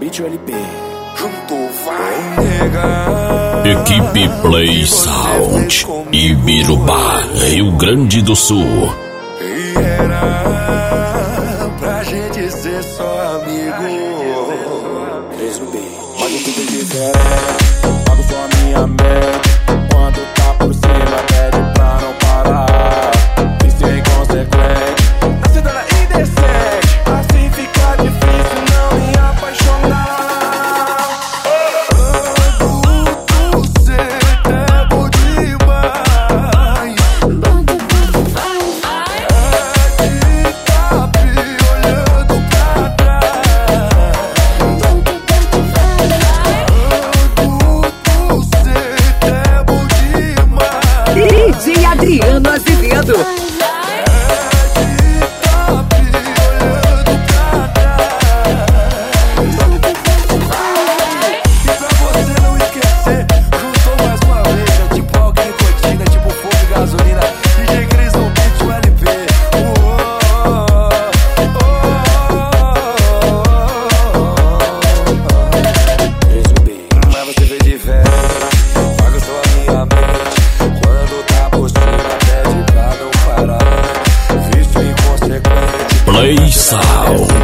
Beat LP. Junto vai negar. Equipe Play Sound, Ibirubá, Rio Grande do Sul. E era pra gente ser só amigo. Mas o que tem diferente? Pago só a minha mente. Quando tá por cima, pede pra não parar. Isso é inconsequente. A cidade é indecente. Assim fica difícil não me apaixonar. Você é bom demais. É de top olhando pra trás. Você é bom demais. DJ Adriano Azevedo. Play Sound.